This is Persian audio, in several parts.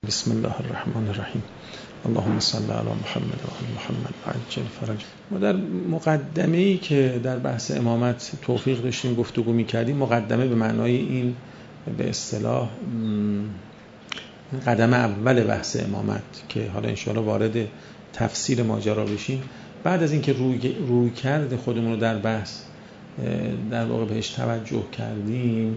بسم الله الرحمن الرحیم. اللهم صل علی محمد و آل محمد و عجل فرج. ما در مقدمه‌ای که در بحث امامت توفیق داشتیم گفتگو می‌کردیم، مقدمه به معنای این به اصطلاح قدم اول بحث امامت که حالا انشاءالله وارد تفسیر ماجرا بشیم. بعد از اینکه روی کرده خودمون رو در بحث در واقع بهش توجه کردیم،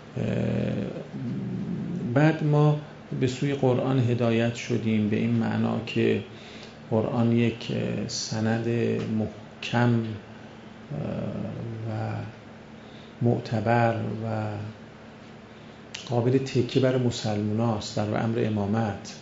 بعد ما به سوی قرآن هدایت شدیم به این معنا که قرآن یک سند محکم و معتبر و قابل تکیه بر مسلمان است در امر امامت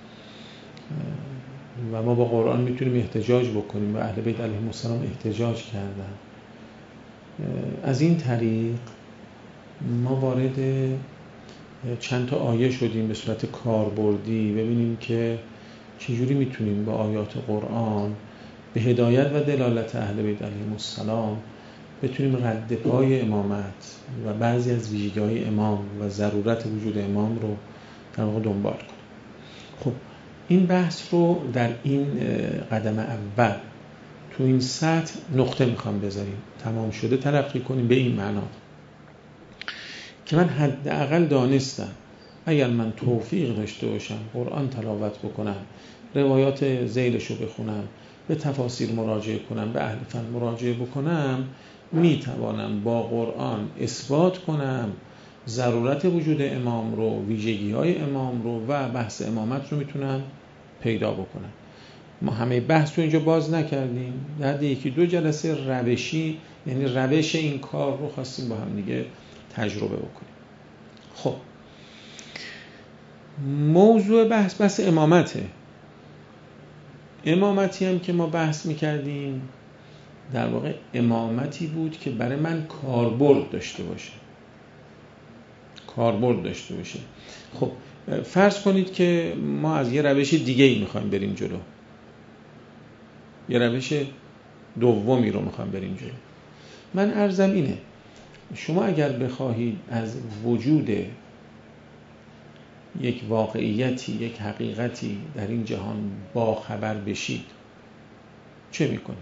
و ما با قرآن میتونیم احتجاج بکنیم و اهل بیت علیهم السلام احتجاج کردن. از این طریق ما وارد چند تا آیه شدیم به صورت کاربردی، ببینیم که چجوری میتونیم با آیات قرآن به هدایت و دلالت اهل بیت علیهم السلام بتونیم رد پای امامت و بعضی از ویژگی‌های امام و ضرورت وجود امام رو در واقع دنبال کنیم. خب این بحث رو در این قدم اول تو این سطح نقطه میخوام بذاریم، تمام شده تلقی کنیم به این معنا که من حداقل دانستم اگر من توفیق داشته باشم قرآن تلاوت بکنم، روایات ذیلش رو بخونم، به تفاسیر مراجعه کنم، به اهل فن مراجعه بکنم، میتوانم با قرآن اثبات کنم ضرورت وجود امام رو، ویژگی‌های امام رو و بحث امامت رو میتونم پیدا بکنم. ما همه بحث رو اینجا باز نکردیم، در یکی دو جلسه روشی، یعنی روش این کار رو خواستیم با هم دیگه تجربه بکنیم. خب موضوع بحث امامته. امامتی هم که ما بحث میکردیم در واقع امامتی بود که برای من کاربرد داشته باشه. خب فرض کنید که ما از یه روش دیگه‌ای میخوایم بریم جلو، یه روش دومی رو میخوایم بریم جلو. من عرضم اینه، شما اگر بخواهید از وجود یک واقعیتی، یک حقیقتی در این جهان با خبر بشید چه میکنید؟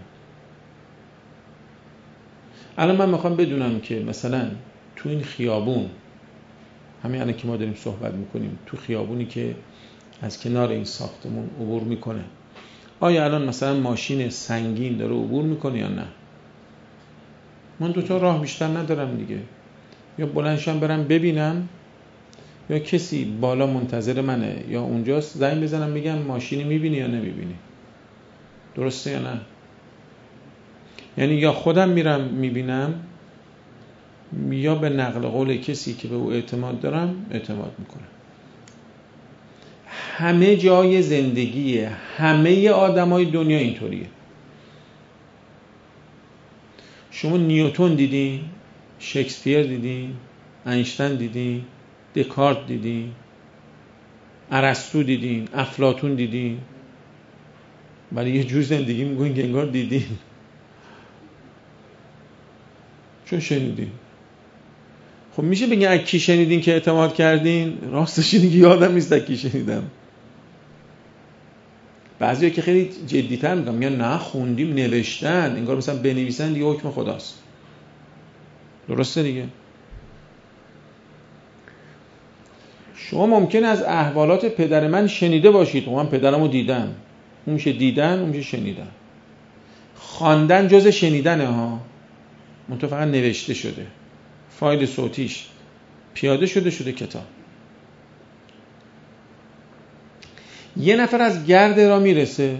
الان من میخوام بدونم که مثلا تو این خیابون، همین الان که ما داریم صحبت میکنیم، تو خیابونی که از کنار این ساختمون عبور میکنه، آیا الان مثلا ماشین سنگین داره عبور میکنه یا نه؟ من دوتا راه بیشتر ندارم دیگه، یا بلندشم برم ببینم، یا کسی بالا منتظر منه یا اونجاست زنگ بزنم بگم ماشینی میبینی یا نمیبینی، درسته یا نه؟ یعنی یا خودم میرم میبینم یا به نقل قول کسی که به او اعتماد دارم اعتماد میکنم. همه جای زندگی همه آدمای دنیا اینطوریه. شما نیوتن دیدین، شکسپیر دیدین، اینشتین دیدین، دکارت دیدین، ارسطو دیدین، افلاطون دیدین، ولی یه جور زندگی میگوین که انگار دیدین. چون شنیدین. خب میشه بگین از کی شنیدین که اعتماد کردین؟ راستش اینه که یادم نیست از کی شنیدم. بعضیا که خیلی جدی‌تر میگن، میگن نه خوندیم نوشتن، انگار مثلا بنویسن دیگه حکم خداست. درسته دیگه؟ شما ممکن از احوالات پدر من شنیده باشید، من پدرمو دیدم، اون میشه دیدن، اون میشه شنیدن. خواندن جز شنیدنه ها، منتها فقط نوشته شده، فایل صوتیش پیاده شده کتاب. یه نفر از گرد را میرسه،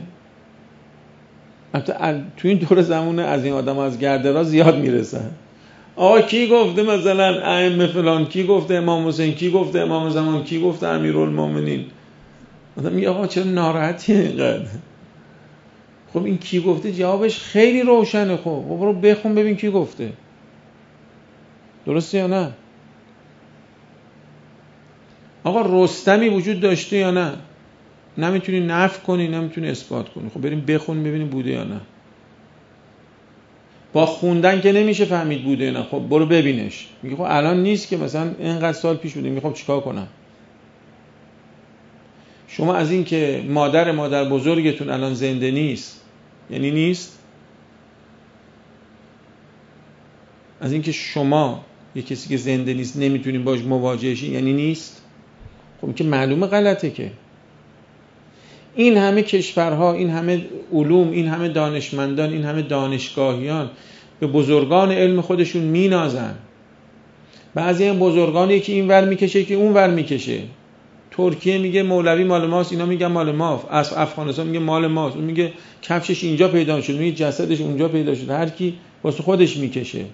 تو این دور زمونه از این آدم از گرد را زیاد میرسن. آقا کی گفته مثلا ائمه فلان، کی گفته امام حسین، کی گفته امام زمان، کی گفته امیرالمومنین؟ آدم میگه آقا چرا ناراحتی اینقدر؟ خب این کی گفته جوابش خیلی روشنه. خب برو بخون ببین کی گفته، درسته یا نه؟ آقا رستمی وجود داشته یا نه؟ نمیتونی نفی کنی، نمیتونی اثبات کنی، خب بریم بخون ببینیم بوده یا نه. با خوندن که نمیشه فهمید بوده یا نه، خب برو ببینش. میگه خب الان نیست که مثلا اینقدر سال پیش بوده، میگه خب چیکار کنم؟ شما از این که مادر بزرگتون الان زنده نیست یعنی نیست؟ از این که شما یه کسی که زنده نیست نمیتونین باش مواجه شین یعنی نیست؟ خب که معلومه غلطه. که این همه کشورها، این همه علوم، این همه دانشمندان، این همه دانشگاهیان به بزرگان علم خودشون مینازن. بعضی این بزرگانی که این ور میکشه که اون ور میکشه. ترکیه میگه مولوی مال ماست، اینا میگن مال ماست. از افغانستان میگه مال ماست، اون میگه کفشش اینجا پیدا شد، میگه جسدش اونجا پیدا شد. هر کی واسه خودش میکشه.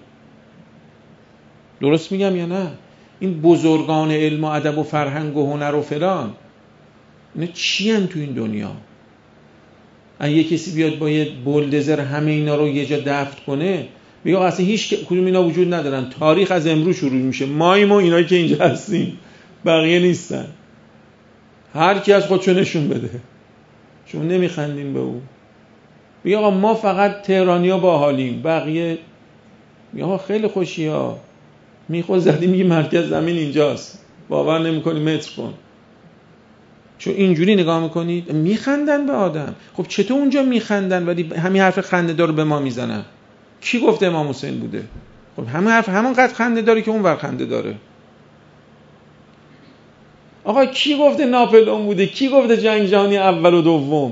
درست میگم یا نه؟ این بزرگان علم و ادب و فرهنگ و هنر و فلان اینا چی ان تو این دنیا؟ اگه کسی بیاد با یه بولدزر همه اینا رو یه جا دفن کنه، میگه اصلا هیچ کدوم اینا وجود ندارن، تاریخ از امروز شروع میشه، ماییم و اینایی که اینجا هستیم، بقیه نیستن. هر کی از خودشو نشون بده. شما نمیخندین به او. میگه آقا ما فقط تهرانیا باحالیم، بقیه میگه آقا خیلی خوشی ها، میخواد زدی میگه مرکز زمین اینجاست، باور نمیکنی متر کن. چون اینجوری نگاه میکنید میخندن به آدم. خب چطور اونجا میخندن ولی همین حرف خنده دار به ما میزنن؟ کی گفته امام حسین بوده؟ خب همین حرف همونقدر خنده داره که اون ور خنده داره. آقا کی گفته ناپلئون بوده؟ کی گفته جنگ جهانی اول و دوم؟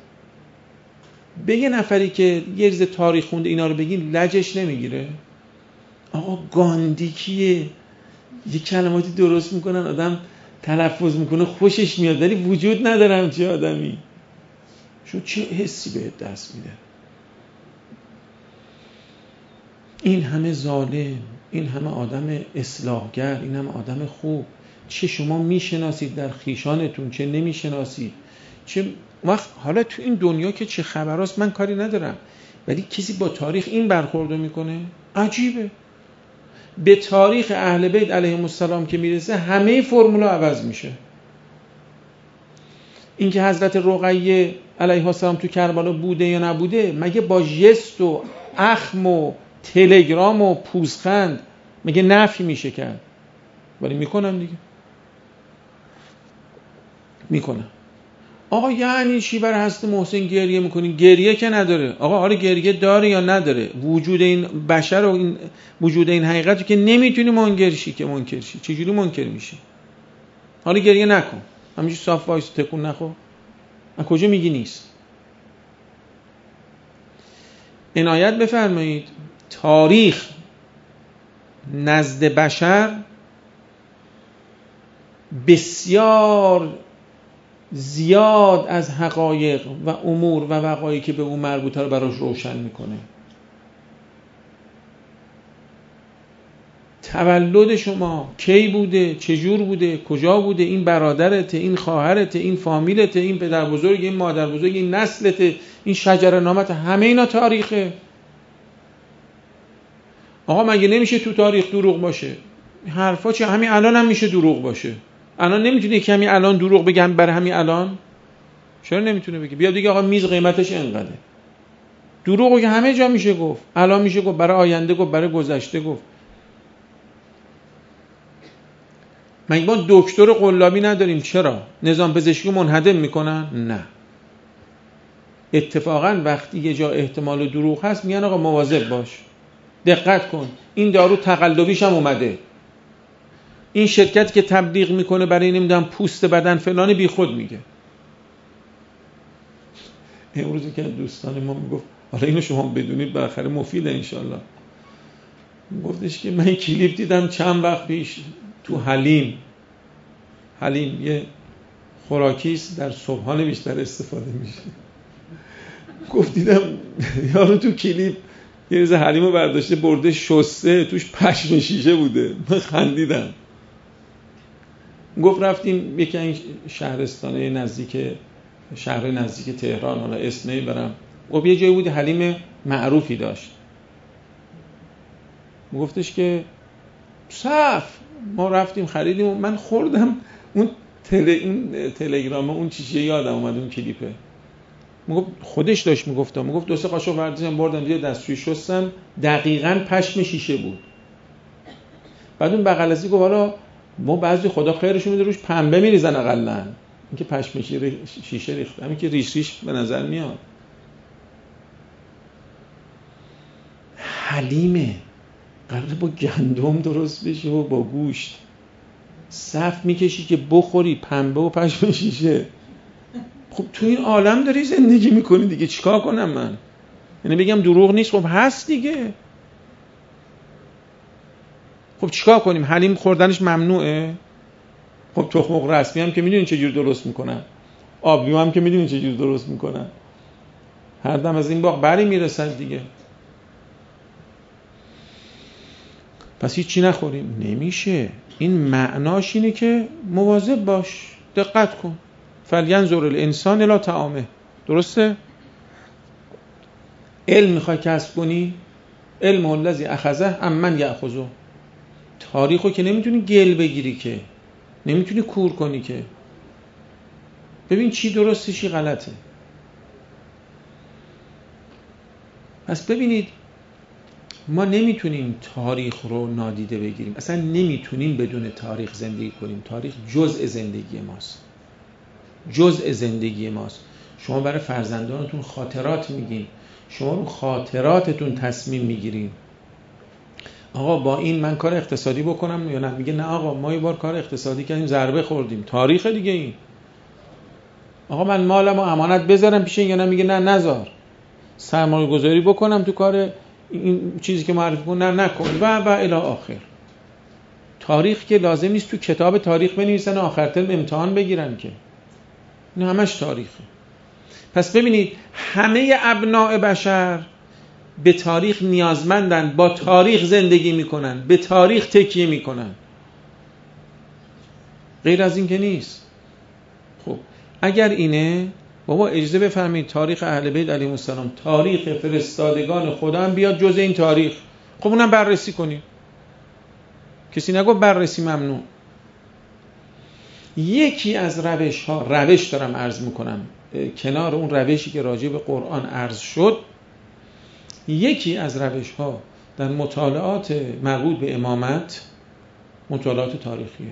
به یه نفری که یه ریز تاریخ خونده اینا رو بگین لجش نمیگیره؟ آقا گاندی کیه؟ یه کلماتی درست میکنن آدم تلفظ میکنه خوشش میاد ولی وجود ندارم چه آدمی. شو چه حسی بهت دست میده؟ این همه ظالم، این همه آدم اصلاحگر، این همه آدم خوب، چه شما میشناسید در خیشانتون چه نمیشناسید. چه وقت حالا تو این دنیا که چه خبراست من کاری ندارم، ولی کسی با تاریخ این برخوردو میکنه عجیبه. به تاریخ اهل بیت علیهم السلام که میرسه همه فرمولا عوض میشه. اینکه حضرت رقیه علیها السلام تو کربلا بوده یا نبوده مگه با ژست و اخم و تلگرام و پوزخند مگه نفی میشه کرد؟ ولی میکنن دیگه، میکنن. آقا یعنی چی برای حضرت محسن گریه میکنین؟ گریه که نداره. آقا آره گریه داره یا نداره؟ وجود این بشر و این وجود این حقیقت که نمیتونی منکر شی. که منکر شی چجوری منکر میشی؟ حالا گریه نکن، همینجوری صاف وایس تکون نخور. از کجا میگی نیست؟ عنایت بفرمایید تاریخ نزد بشر بسیار زیاد از حقایق و امور و وقایعی که به اون مربوطه رو براش روشن میکنه. تولد شما کی بوده، چجور بوده، کجا بوده، این برادرته، این خواهرته، این فامیلته، این پدر بزرگ، این مادر بزرگ، این نسلته، این شجره نامت، همه اینا تاریخه. آقا مگه نمیشه تو تاریخ دروغ باشه؟ حرفا چه؟ همین الان هم میشه دروغ باشه. الان نمیتونه که همین الان دروغ بگم برای همین الان؟ چرا نمیتونه بگه؟ بیا دیگه آقا میز قیمتش اینقدره. دروغو که همه جا میشه گفت. الان میشه گفت، برای آینده گفت، برای گذشته گفت. مگه ما دکتر قلابی نداریم؟ چرا؟ نظام پزشکی منهدم میکنن؟ نه. اتفاقا وقتی یه جا احتمال دروغ هست میگن آقا مواظب باش، دقت کن، این دارو تقلبیش هم اومده، این شرکت که تبلیغ میکنه برای نمیدونم پوست بدن فلان بی خود میگه. امروز که دوستان ما میگفت حالا اینو شما بدونید بالاخره مفیده انشالله، گفتش که من کلیپ دیدم چند وقت پیش تو حلیم یه خوراکیست در صبحانه بیشتر استفاده میشه. گفت دیدم یارو تو کلیپ یه روز حلیمو برداشته برده شسته، توش پشم شیشه بوده. من خندیدم. گفت رفتیم یکی این شهرستانه شهر نزدیک تهران، حالا اسمی برم، گفت یه جایی بود حلیم معروفی داشت. گفتش که صف ما رفتیم خریدیم و من خوردم اون تلگرام اون چیزی یادم اومد اون کلیپه. میگفت خودش داشت میگفت دو سه قاشق برداشتم بردم زیر دستشویی شستم، دقیقاً پشم شیشه بود. بعد اون بغلسی گفت حالا ما بعضی خدا خیرشون میده روش پنبه میریزن اقلن. این که پشم شیشه ریخته، همین که ریش به نظر میاد. حلیمه، قراره با گندم درست بشه و با گوشت. صف میکشی که بخوری پنبه و پشم شیشه. خب تو این عالم داری زندگی میکنی دیگه، چیکار کنم من؟ یعنی بگم دروغ نیست؟ خب هست دیگه. خب چیکار کنیم؟ حلیم خوردنش ممنوعه؟ خب تخم مرغ رسمی هم که میدونین چه جور درست میکنن، آبلیو هم که میدونین چه جور درست میکنن، هر دم از این باغ بری میرسن دیگه. پس هیچ چی نخوریم؟ نمیشه. این معناش اینه که مواظب باش، دقت کن. فلینظر الانسان الی طعامه. درسته؟ علم میخوای کسب کنی؟ علم الذی اخذه عمن یاخذه. تاریخو که نمیتونی گل بگیری، که نمیتونی کور کنی، که ببین چی درسته چی غلطه. پس ببینید ما نمیتونیم تاریخ رو نادیده بگیریم، اصلا نمیتونیم بدون تاریخ زندگی کنیم. تاریخ جزء زندگی ماست، جزء زندگی ماست. شما برای فرزندانتون خاطرات میگین، شما رو خاطراتتون تصمیم میگیرین. آقا با این من کار اقتصادی بکنم یا نه؟ میگه نه آقا ما یه بار کار اقتصادی کردیم ضربه خوردیم. تاریخ دیگه این. آقا من مالمو امانت بذارم پیش این یا نه؟ میگه نه نذار. سرمایه گذاری بکنم تو کار این چیزی که معرفی کن، نه نکن و الی آخر. تاریخ که لازم نیست تو کتاب تاریخ بنویسن آخر ترم امتحان بگیرن، که نه همش تاریخه. پس ببینید همه ابناء بشر به تاریخ نیازمندن، با تاریخ زندگی میکنن، به تاریخ تکیه میکنن، غیر از این که نیست. خب اگر اینه بابا اجازه بفهمید تاریخ اهل بیت علیهم السلام، تاریخ فرستادگان خدا هم بیاد جز این تاریخ. خب اونم بررسی کنیم. کسی نگفت بررسی ممنوع. یکی از روش دارم عرض میکنم کنار اون روشی که راجع به قرآن عرض شد، یکی از روش ها در مطالعات مربوط به امامت مطالعات تاریخیه.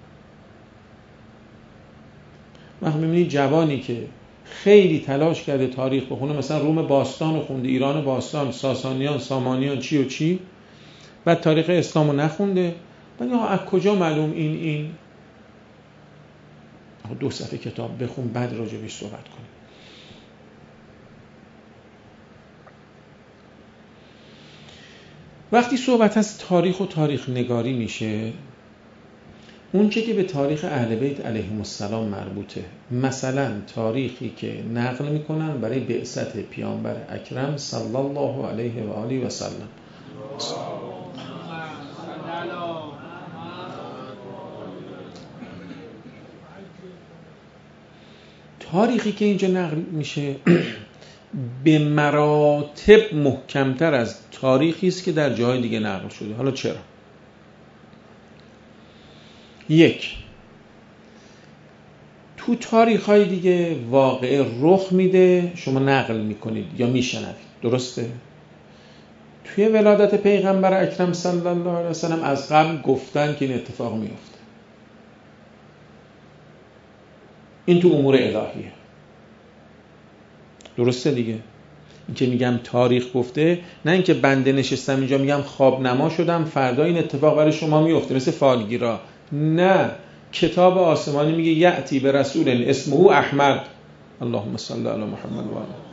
وقتی میبینید جوانی که خیلی تلاش کرده تاریخ بخونه، مثلا روم باستان خونده، ایران باستان، ساسانیان، سامانیان، چی و چی، بعد تاریخ اسلامو نخونده، بعد از کجا معلوم این 2 صفحه کتاب بخون بعد راجبش صحبت کنیم. وقتی صحبت از تاریخ و تاریخ نگاری میشه، اون چه که به تاریخ اهل بیت علیهم السلام مربوطه، مثلا تاریخی که نقل میکنن برای بعثت پیامبر اکرم صلی الله علیه و آله و سلم، تاریخی که اینجا نقل میشه به مراتب محکمتر از تاریخی است که در جای دیگه نقل شده. حالا چرا؟ یک، تو تاریخ‌های دیگه واقعه رخ میده، شما نقل میکنید یا میشنوید، درسته؟ توی ولادت پیغمبر اکرم صلی الله علیه وسلم از قبل گفتن که این اتفاق میفته. این تو امور الهیه، درسته دیگه؟ این که میگم تاریخ گفته، نه اینکه بنده نشستم اینجا میگم خواب نما شدم فردا این اتفاق برای شما میفته مثل فالگیرا. نه، کتاب آسمانی میگه یأتی به رسول اسمه احمد، اللهم صل علی محمد و آله،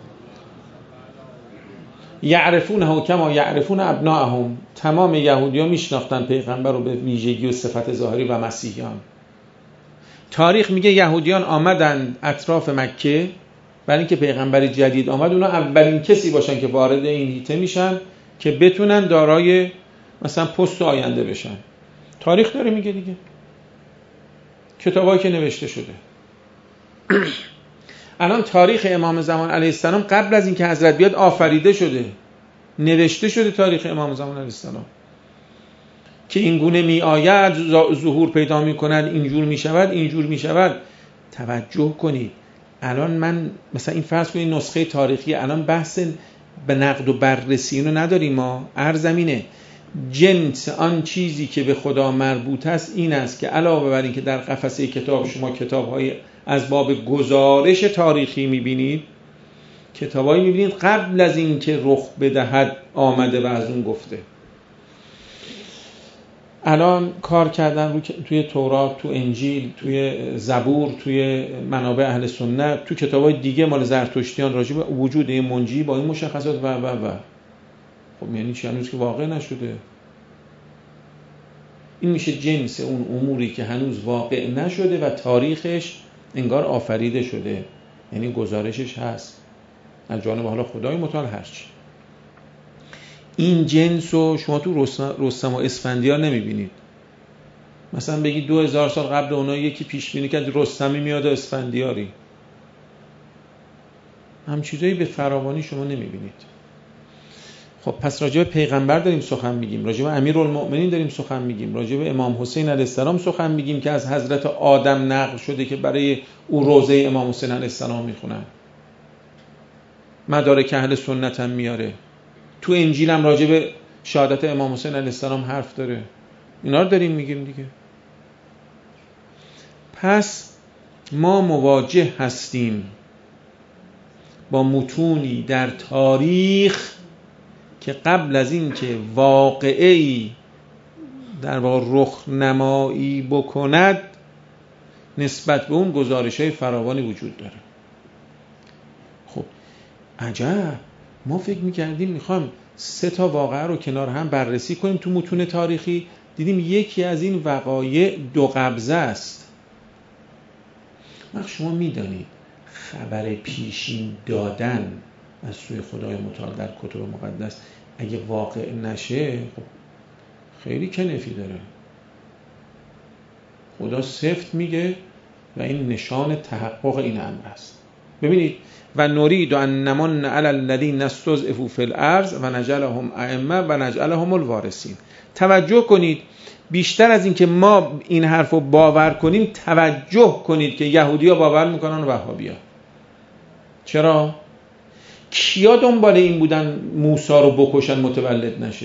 یعرفونه کما یعرفون ابناءهم. تمام یهودیان میشناختن پیغمبر رو به ویژگی و صفت ظاهری و مسیحیان. تاریخ میگه یهودیان آمدن اطراف مکه برای اینکه پیغمبر جدید آمد، اونا اولین کسی باشن که وارد این حیطه میشن که بتونن دارای مثلا پست آینده بشن. تاریخ داره میگه دیگه، کتابایی که نوشته شده. الان تاریخ امام زمان علیه السلام قبل از اینکه حضرت بیاد آفریده شده، نوشته شده. تاریخ امام زمان علیه السلام که این گونه می آید، ظهور پیدا می کند، اینجور می شود، اینجور می شود. توجه کنید الان من مثلا این فرض کنید نسخه تاریخی، الان بحث به نقد و بررسی اینو نداریم. ما ارزمینه جنس آن چیزی که به خدا مربوط است این است که علاوه بر این که در قفسه کتاب شما کتاب‌های از باب گزارش تاریخی می‌بینید، کتابایی می‌بینید قبل از این که رخ بدهد آمده و از اون گفته. الان کار کردن توی تورات، تو انجیل، توی زبور، توی منابع اهل سنت، تو کتاب‌های دیگه مال زرتشتیان راجع به وجود این منجی با این مشخصات و خب یعنی چی؟ هنوز که واقع نشده. این میشه جنس اون اموری که هنوز واقع نشده و تاریخش انگار آفریده شده، یعنی گزارشش هست از جانب حالا خدای متعال هرچی. این جنس رو شما تو رستم و اسفندیار نمیبینید. مثلا بگید 2000 سال قبل اونها یکی پیش بینی کرد رستمی میاد و اسفندیاری، هم چیزایی به فراوانی شما نمیبینید. خب پس راجع به پیغمبر داریم سخن میگیم، راجع به امیرالمؤمنین داریم سخن میگیم، راجع به امام حسین علیه السلام سخن میگیم که از حضرت آدم نقل شده که برای او روضه امام حسین علیه السلام میخونن، مدارک اهل سنت هم میاره، تو انجیل هم راجع به شهادت امام حسین علیه السلام حرف داره. اینا رو داریم میگیم دیگه. پس ما مواجه هستیم با متونی در تاریخ که قبل از این که واقعی در واقع رخ نمایی بکند نسبت به اون گزارش‌های فراوانی وجود داره. خب عجب، ما فکر می‌کردیم می‌خوایم 3 واقعه رو کنار هم بررسی کنیم تو متون تاریخی، دیدیم یکی از این وقایع 2 قبضه است. شما می‌دانید خبر پیشین دادن از سوی خدای متعال در کتب مقدس اگه واقع نشه خب خیلی کنفی داره. خدا سفت میگه و این نشان تحقق این امر است. ببینید و نرید ان نمن علی الذین استضعفوا فی الارض و نجعلهم ائمه و نجعلهم الوارثین. توجه کنید، بیشتر از این که ما این حرفو باور کنیم توجه کنید که یهودی‌ها باور میکنن و وهابی‌ها. چرا؟ کیا دنبال این بودن موسی رو بکشن متولد نشه؟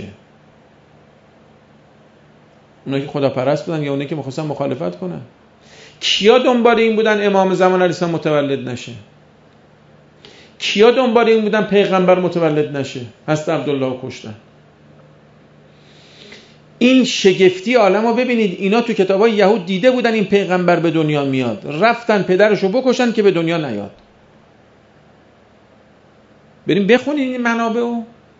اونایی که خداپرست بودن یا اونایی که می‌خواستن مخالفت کنن؟ کیا دنبال این بودن امام زمان علیه السلام متولد نشه؟ کیا دنبال این بودن پیغمبر متولد نشه؟ حضرت عبدالله رو کشتن. این شگفتی عالمو ببینید، اینا تو کتابای یهود دیده بودن این پیغمبر به دنیا میاد، رفتن پدرشو بکشن که به دنیا نیاد. بریم بخونید این منابعو.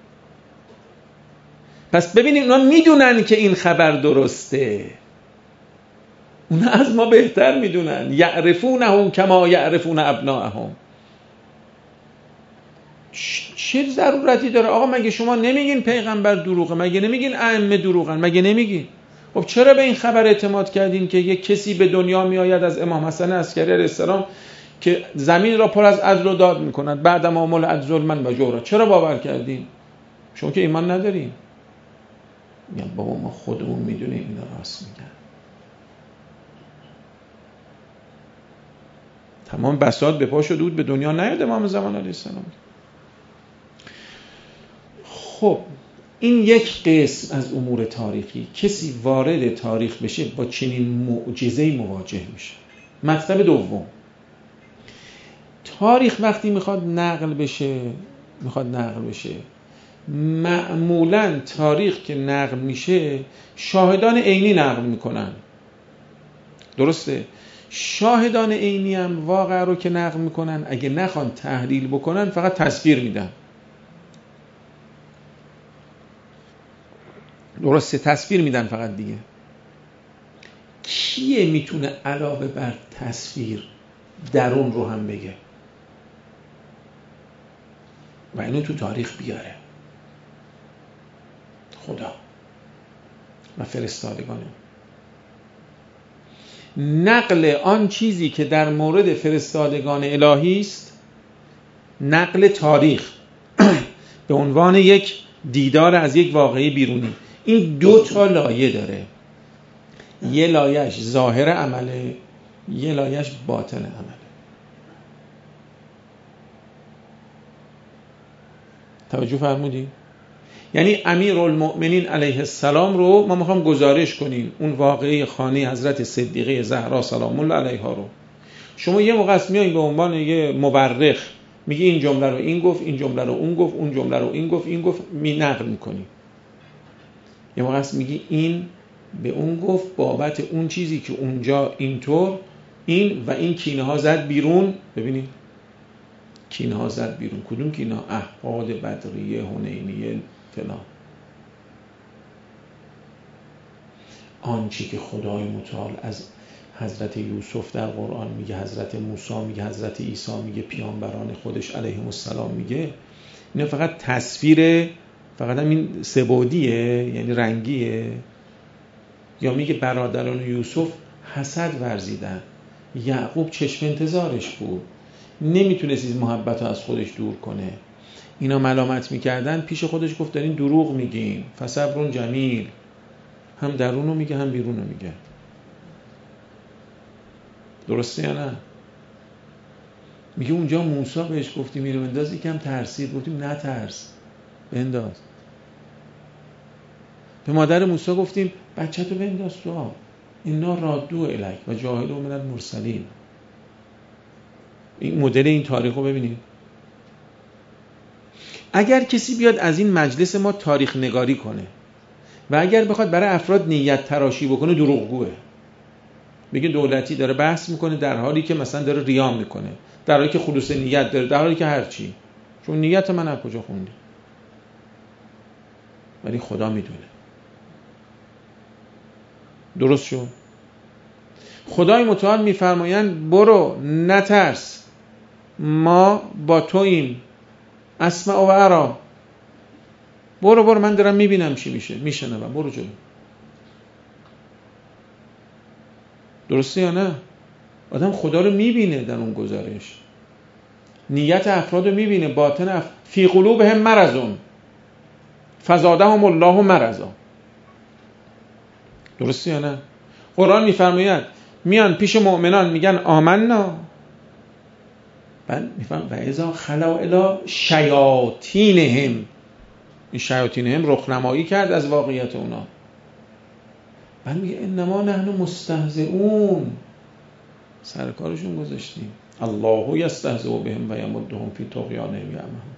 پس ببینید اونا میدونن که این خبر درسته، اونا از ما بهتر میدونن. یعرفونهم کما یعرفون ابناءهم. چه ضرورتی داره آقا؟ مگه شما نمیگین پیغمبر دروغه؟ مگه نمیگین ائمه دروغن؟ مگه نمیگین؟ خب چرا به این خبر اعتماد کردین که یک کسی به دنیا میآید از امام حسن عسکری علیه السلام که زمین را پر از عدل و داد میکند بعد ما ملئت ظلما و جورا؟ چرا باور کردین؟ شما که ایمان ندارین. میگن بابا ما خودمون میدونیم اینا راست میگن. تمام بساط به پا شده بود به دنیا نیاد امام زمان علیه السلام. خب این یک قسم از امور تاریخی. کسی وارد تاریخ بشه با چنین معجزه‌ای مواجه میشه. مطلب دوم، تاریخ وقتی میخواد نقل بشه معمولاً تاریخ که نقل میشه شاهدان عینی نقل میکنن. درسته؟ شاهدان عینی هم واقعه رو که نقل میکنن اگه نخوان تحلیل بکنن فقط تصویر میدن. درسته؟ تصویر میدن فقط دیگه. کیه میتونه علاوه بر تصویر درون رو هم بگه و اینو تو تاریخ بیاره؟ خدا و فرستادگانه. نقل آن چیزی که در مورد فرستادگان الهی است، نقل تاریخ به عنوان یک دیدار از یک واقعه بیرونی، این 2 لایه داره. یه لایهش ظاهر عمله، یه لایهش باطن عمله. توجه فرمودی؟ یعنی امیرالمؤمنین علیه السلام رو ما میخوام گزارش کنیم، اون واقعه خانه حضرت صدیقه زهرا سلام الله علیها رو. شما یه موقع است میایین به عنوان یه مورخ میگی این جمله رو این گفت، این جمله رو اون گفت، اون جمله رو این گفت، این گفت، می نقل میکنی. یه موقع است میگی این به اون گفت بابت اون چیزی که اونجا اینطور، این و این کینه ها زد بیرون. ببینید کینه ها زد بیرون، کدوم کینه ها؟ احقاد، بدریه، حنینیه، فلان. آنچه که خدای متعال از حضرت یوسف در قرآن میگه، حضرت موسی میگه، حضرت عیسی میگه، پیامبران خودش علیهم السلام میگه، اینا فقط تصویر، فقط هم این سه‌بعدیه، یعنی رنگیه. یا میگه برادران یوسف حسد ورزیدن، یعقوب چشم انتظارش بود، نمیتونست این محبت رو از خودش دور کنه، اینا ملامت میکردن، پیش خودش گفت دارین دروغ میگین، فصبر جمیل. هم درونو میگه هم بیرونو میگه. درسته یا نه؟ میگه اونجا موسی بهش گفتیم اینو بنداز، یکم ترسید، گفتیم نه ترس، بنداز. به مادر موسی گفتیم بچه‌تو بنداز تو آب، اینا رادو الیک و جاهلوا من المرسلین. این مدل این تاریخ رو ببینید. اگر کسی بیاد از این مجلس ما تاریخ نگاری کنه و اگر بخواد برای افراد نیت تراشی بکنه، دروغگوه. بگه دولتی داره بحث میکنه در حالی که مثلا داره ریا میکنه، در حالی که خلوص نیت داره، در حالی که هرچی. چون نیت من از کجا خوندی؟ ولی خدا میدونه. درست شد؟ خدای متعال میفرمایند برو نترس، ما با توییم، اسمع و ارا. برو من دارم میبینم چی میشه، میشنوم، برو جلو. درسته یا نه؟ آدم خدا رو میبینه در اون گزارش، نیت افراد رو میبینه، باطن فی قلوبهم مرضون فزادهم الله مرضا. درسته یا نه؟ قرآن میفرماید میان پیش مؤمنان میگن آمنا، بعد میفهم و اذا خلوا الی شیاطینهم، این شیاطینهم رخنمایی کرد از واقعیت اونا. بعد میگه انما نحن مستهزئون، سرکارشون گذاشتیم. الله یستهزئ بهم و یمدهم فی طغیانهم یعمهون.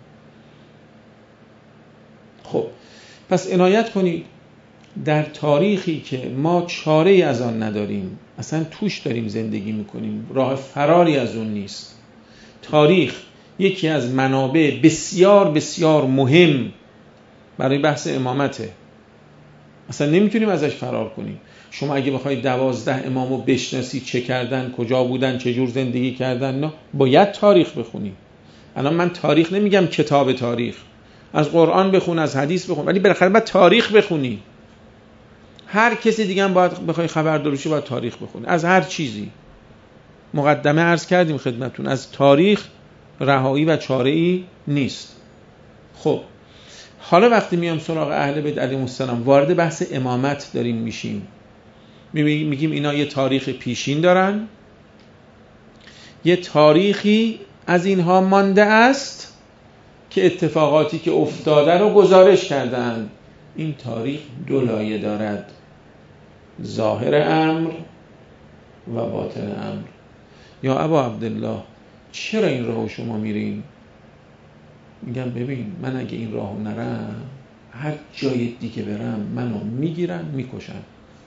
خب پس عنایت کنید در تاریخی که ما چاره‌ای از آن نداریم، اصلا توش داریم زندگی میکنیم، راه فراری از اون نیست. تاریخ یکی از منابع بسیار بسیار مهم برای بحث امامته، اصلا نمیتونیم ازش فرار کنیم. شما اگه بخواید 12 امامو بشناسید، چه کردن، کجا بودن، چه جور زندگی کردن، نه باید تاریخ بخونیم. الان من تاریخ نمیگم کتاب تاریخ، از قرآن بخون، از حدیث بخون، ولی بالاخره باید تاریخ بخونی. هر کسی دیگه هم باید بخوای خبردار بشی باید تاریخ بخونی، از هر چیزی. مقدمه عرض کردیم خدمتتون، از تاریخ رهایی و چاره‌ای نیست. خب حالا وقتی میام سراغ اهل بیت علیهم السلام، وارد بحث امامت داریم میشیم، میگیم اینا یه تاریخ پیشین دارن، یه تاریخی از اینها مانده است که اتفاقاتی که افتاده رو گزارش کردن. این تاریخ دو لایه دارد، ظاهر امر و باطن امر. یا ابا عبدالله چرا این راهو شما میرین؟ میگم ببین من اگه این راهو نرم، هر جای دیگه برم منو میگیرن میکشن.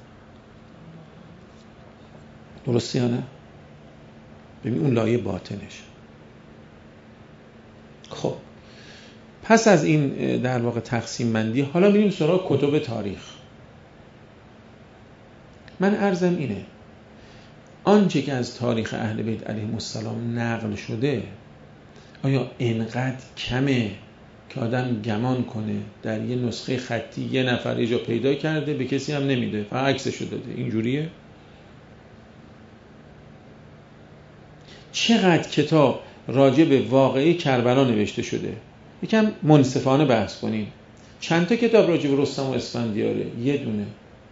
درسته یا نه؟ ببین اون لایه باطنش. خب پس از این در واقع تقسیم بندی، حالا میریم سراغ کتب تاریخ. من عرضم اینه، آنچه که از تاریخ اهل بیت علیهم السلام نقل شده آیا اینقدر کمه که آدم گمان کنه در یه نسخه خطی یه نفر یه جا پیدا کرده به کسی هم نمیده، فقط عکسشو داده، اینجوریه؟ چقدر کتاب راجع به واقعه کربلا نوشته شده؟ یکم منصفانه بحث کنیم. چند تا کتاب راجع به رستم و اسفندیاره؟ یه دونه،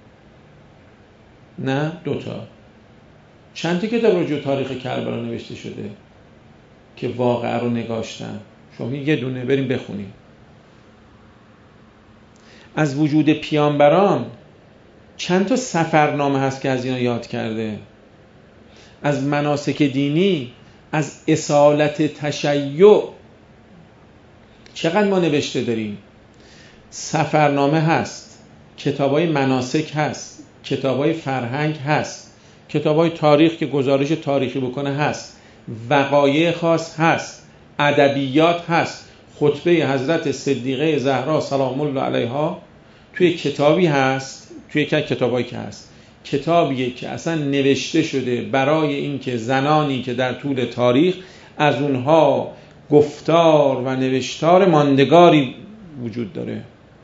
نه دوتا. چند تا کتاب راجع به تاریخ کربلا نوشته شده که واقعه رو نگاشتن؟ شما یه دونه، بریم بخونیم. از وجود پیامبران چند تا سفرنامه هست که از اینا یاد کرده. از مناسک دینی، از اصالت تشیع چقدر ما نوشته داریم. سفرنامه هست، کتابای مناسک هست، کتابای فرهنگ هست، کتابای تاریخ که گزارش تاریخی بکنه هست، وقایع خاص هست، ادبیات هست. خطبه حضرت صدیقه زهرا سلام الله علیها توی کتابی هست، توی یک کتابایی که هست، کتابیه که اصلا نوشته شده برای اینکه زنانی که در طول تاریخ از اونها گفتار و نوشتار ماندگاری وجود داره،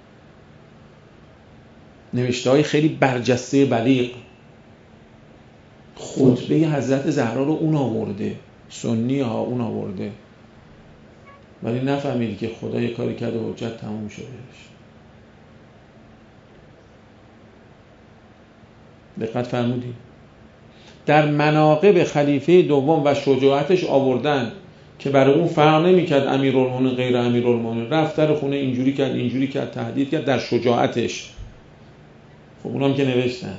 نوشته‌های خیلی برجسته بلیغ. خطبه حضرت زهرا رو اون آورده، سنی ها اون آورده، ولی نفهمیدی که خدا یه کاری کرده حجت تموم شدهش. دقت فرمودی؟ در مناقب خلیفه دوم و شجاعتش آوردن که برای اون فرق نمی‌کرد امیرالمومنین غیر امیرالمومنین، رفت در خونه اینجوری کرد اینجوری کرد، تهدید کرد در شجاعتش. خب اونام که نوشتن.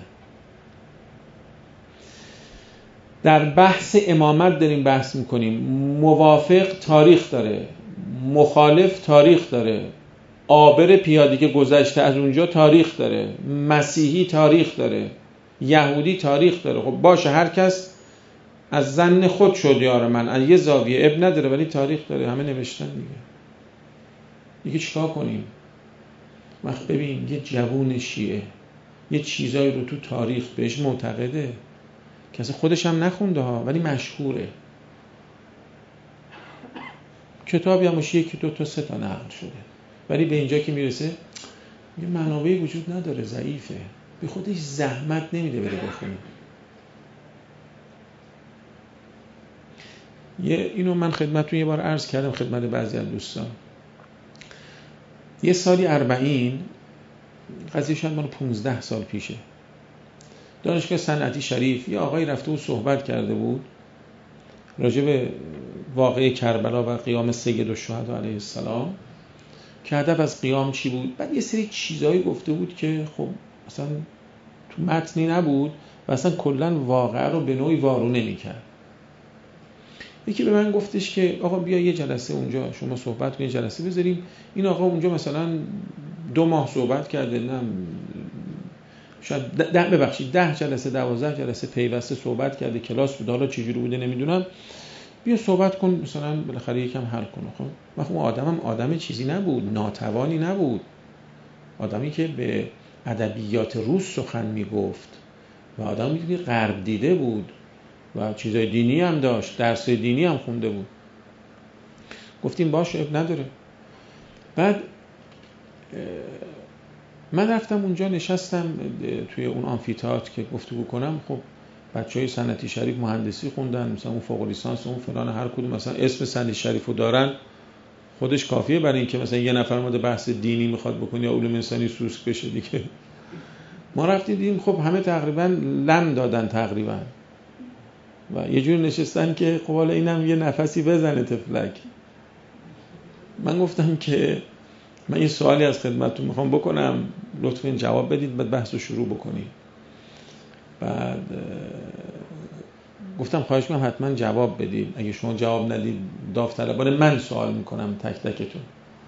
در بحث امامت داریم بحث میکنیم. موافق تاریخ داره، مخالف تاریخ داره، عابر پیاده که گذشته از اونجا تاریخ داره، مسیحی تاریخ داره، یهودی تاریخ داره. خب باشه، هر کس از ظن خود شد یار من، از یه زاویه اب نداره، ولی تاریخ داره، همه نوشتن دیگه چیکار کنیم؟ وقت ببین یه جوون شیعه یه چیزایی رو تو تاریخ بهش معتقده که اصلا خودش هم نخونده ها، ولی مشهوره، کتابی همش یکی دو تا سه تا نقل شده، ولی به اینجا که میرسه یه منابعی وجود نداره، ضعیفه، به خودش زحمت نمیده بره بخونه. اینو من خدمتتون یه بار عرض کردم خدمت بعضی از دوستان. یه سالی 40 قضیه شاید مال 15 سال پیشه، دانشگاه صنعتی شریف یه آقایی رفته و صحبت کرده بود راجع به واقعه کربلا و قیام سید الشهدا علیه السلام که هدف از قیام چی بود. بعد یه سری چیزایی گفته بود که خب اصلا تو متنی نبود و اصلا کلا واقعه رو به نوعی وارونه می‌کرد. یکی به من گفتش که آقا بیا یه جلسه اونجا شما صحبت کنید، جلسه بذاریم. این آقا اونجا مثلا 2 ماه صحبت کرده، نه شاید 10 جلسه 12 جلسه پیوسته صحبت کرده، کلاس بود، حالا چجوری بوده نمیدونم. بیا صحبت کن مثلا بالاخره یکم حل کن. خب وقتی اون آدمم آدم چیزی نبود، ناتوانی نبود، آدمی که به ادبیات روس سخن میگفت و آدمی که غرب دیده بود و چیزای دینی هم داشت، درس دینی هم خونده بود. گفتیم باشه اب نداره. بعد من رفتم اونجا نشستم توی اون آمفی‌تئاتر که گفتگو کنم. خب بچهای صنعتی شریف مهندسی خوندن، مثلا اون فوق لیسانس اون فلان، هر کدوم مثلا اسم صنعتی شریفو دارن، خودش کافیه برای اینکه مثلا یه نفر مورد بحث دینی میخواد بکنه یا علوم انسانی سوسک بشه دیگه. ما رفتیم دیدیم خب همه تقریبا لم دادن تقریبا و یه جور نشستن که خب حالا اینم یه نفسی بزنه تفلک. من گفتم که من یه سوالی از خدمتتون میخوام بکنم، لطفاً جواب بدید بعد بحث رو شروع بکنید. بعد گفتم خواهش می‌کنم حتما جواب بدید، اگه شما جواب ندید داوطلبانه من سوال میکنم تک تکتون.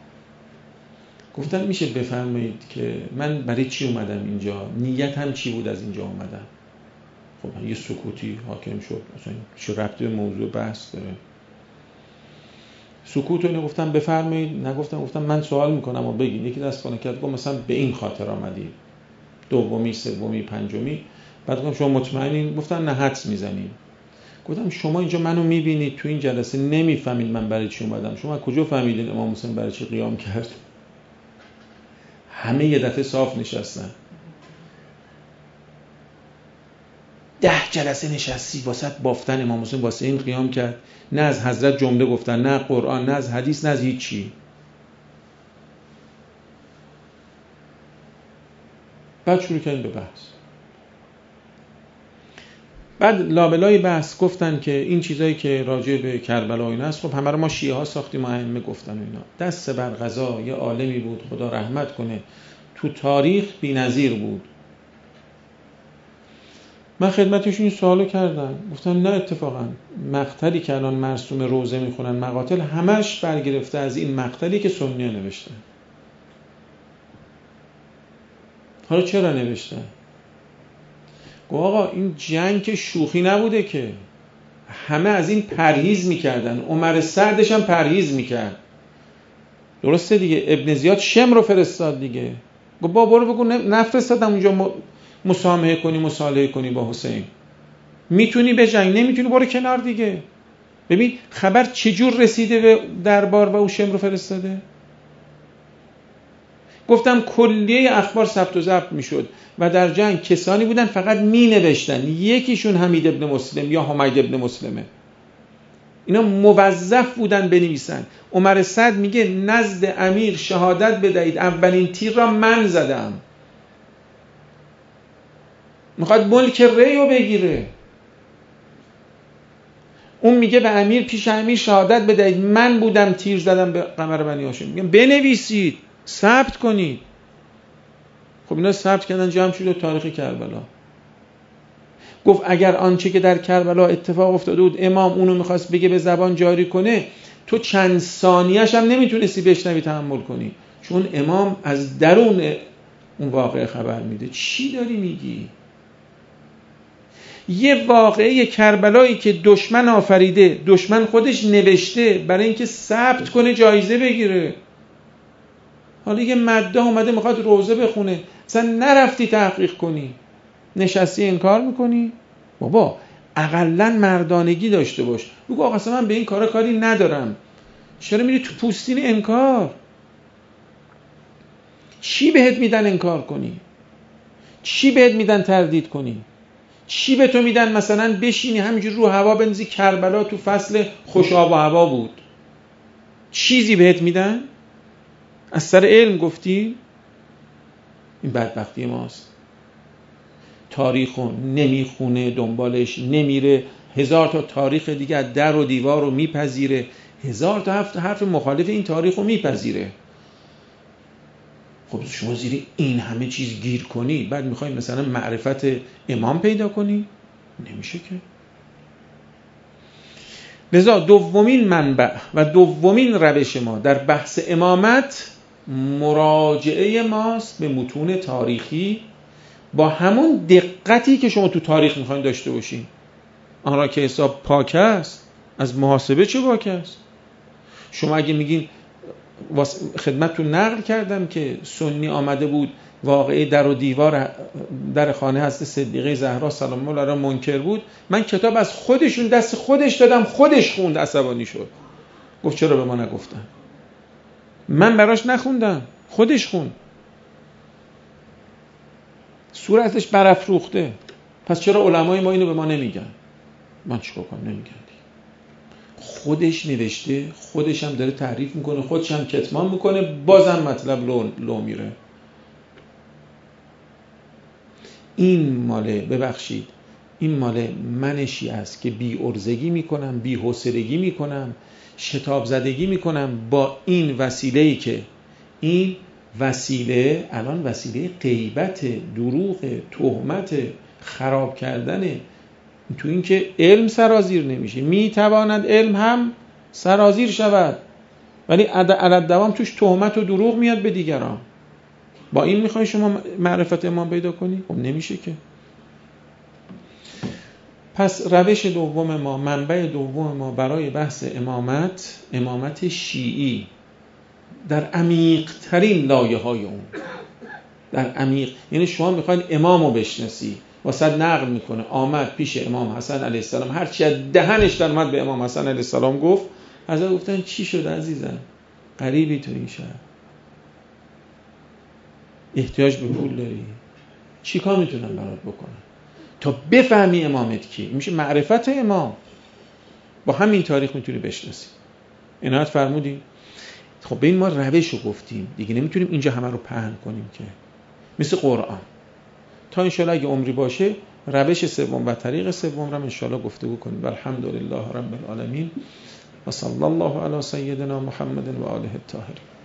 گفتن میشه بفرمایید که من برای چی اومدم اینجا، نیت هم چی بود از اینجا اومدم. خب یه سکوتی حاکم شد، مثلا چه ربطی به موضوع بحث داره؟ سکوت رو گفتم بفرمایید، نگفتم، گفتم من سوال میکنم و بگید. یکی دست بالا کرد گفت مثلا به این خاطر آمدید، دومی سومی پنجمی. بعد گفتم شما مطمئنین؟ گفتن نه حدس میزنیم. گفتم شما اینجا منو میبینید تو این جلسه نمیفهمید من برای چی اومدم، شما کجا فهمیدین امام حسین برای چی قیام کرد؟ همه یه دفعه صاف نشستن. 10 جلسه نشستی واسه بافتن امام حسین، واسه این قیام کرد. نه از حضرت جمله گفتن، نه قرآن، نه از حدیث، نه از هیچی. بعد شروع کردیم به بحث. بعد لابلای بحث گفتن که این چیزایی که راجع به کربلا و اینا است، خب همه رو ما شیعه ها ساختیم، ائمه گفتن و اینا. دست بر قضا یه عالمی بود خدا رحمت کنه تو تاریخ بی‌نظیر بود. من خدمتشون این سوالو کردم، گفتن نه اتفاقا مقتلی که الان مرسوم روزه میخونن مقاتل همش برگرفته از این مقتلی که سنی‌ها نوشتن. حالا چرا نوشتن؟ گفت آقا این جنگ که شوخی نبوده که، همه از این پرهیز میکردن، عمر سعدش هم پرهیز میکرد. درسته دیگه، ابن زیاد شم رو فرستاد دیگه، گفت برو بگو نفرستادم اونجا مسامحه کنی مصالحه کنی با حسین، میتونی به جنگ، نمیتونی برو کنار دیگه. ببین خبر چجور رسیده به دربار و او شم رو فرستاده. گفتم کلیه اخبار ثبت و ضبط میشد و در جنگ کسانی بودن فقط می نوشتن، یکیشون حمید ابن مسلم یا حمید ابن مسلمه، اینا موظف بودن بنویسن. عمر سعد میگه نزد امیر شهادت بدهید اولین تیر را من زدم. میخواد ملک ری رو بگیره. اون میگه به امیر، پیش امیر شهادت بدهید من بودم تیر زدم به قمر بنی هاشم. میگم بنویسید، ثبت کنید. خب اینا ثبت کردن، جمع شد تاریخ کربلا. گفت اگر آنچه که در کربلا اتفاق افتاده بود امام اونو میخواست بگه به زبان جاری کنه، تو چند ثانیه‌اش هم نمیتونستی بشنوی تحمل کنی، چون امام از درون اون واقعه خبر میده. چی داری میگی؟ یه واقعه کربلایی که دشمن آفریده، دشمن خودش نوشته برای اینکه ثبت کنه جایزه بگیره. حالا یه مده اومده میخواد روزه بخونه، اصلا نرفتی تحقیق کنی، نشستی انکار میکنی. بابا اقلن مردانگی داشته باش، بگو آقا اصلا من به این کارا کاری ندارم، چرا میری تو پوستین انکار؟ چی بهت میدن انکار کنی؟ چی بهت میدن تردید کنی؟ چی به تو میدن مثلا بشینی همینجور رو هوا بنزی کربلا تو فصل خوش آب و هوا بود؟ چیزی بهت میدن؟ از سر علم گفتی؟ این بدبختی ماست. تاریخو نمیخونه، دنبالش نمیره، هزار تا تاریخ دیگه در و دیوار رو میپذیره، هزار تا حرف مخالف این تاریخ رو میپذیره. خب شما زیر این همه چیز گیر کنی، بعد میخوای مثلا معرفت امام پیدا کنی؟ نمیشه که. لذا دومین منبع و دومین روش ما در بحث امامت مراجعه ماست به متون تاریخی، با همون دقتی که شما تو تاریخ میخواین داشته باشین. آن را که حساب پاک است، از محاسبه چه پاک است؟ شما اگه میگین خدمتتون نقل کردم که سنی آمده بود واقعه در و دیوار در خانه حضرت صدیقه زهرا سلام الله علیها منکر بود، من کتاب از خودشون دست خودش دادم، خودش خوند، عصبانی شد، گفت چرا به ما نگفتن؟ من براش نخوندم، خودش خوند، صورتش برافروخته. پس چرا علمای ما اینو به ما نمیگن؟ من چیکار کنم؟ نمیگن. خودش نوشته، خودش هم داره تحریف میکنه، خودش هم کتمان میکنه، بازم مطلب لو میره. این ماله، ببخشید، این ماله من شیعه است که بی ارزگی میکنم، بی حوصلگی میکنم، شتاب زدگی میکنم با این وسیله‌ای که این وسیله الان وسیله غیبت، دروغ، تهمت، خراب کردن، تو این که علم سرازیر نمیشه. میتواند علم هم سرازیر شود، ولی عدد دوام توش تهمت و دروغ میاد به دیگران. با این میخوای شما معرفت امام پیدا کنی؟ خب نمیشه که. پس روش دوم ما، منبع دوم ما برای بحث امامت شیعی در عمیق ترین لایه های اون، در عمیق، یعنی شما میخواید امامو بشناسی، واسه نقل میکنه آمد پیش امام حسن علیه السلام، هرچی از دهنش در اومد به امام حسن علیه السلام گفت. حضرت گفتن چی شد عزیزم؟ غریبی تو این شهر، احتیاج به پول داری، چی کار میتونم برات بکنم تا بفهمی امامت کی؟ میشه معرفت امام، با همین تاریخ میتونی بشناسی. عنایت فرمودی؟ خب به این ما روشو گفتیم دیگه، نمیتونیم اینجا همه رو پهن کنیم که، مثل قرآن. تا انشالله اگه عمری باشه روش سوم و طریق سوم رو انشالله گفتگو کنیم. الحمدلله رب العالمین و صلی الله علی سیدنا محمد و آله الطاهرین.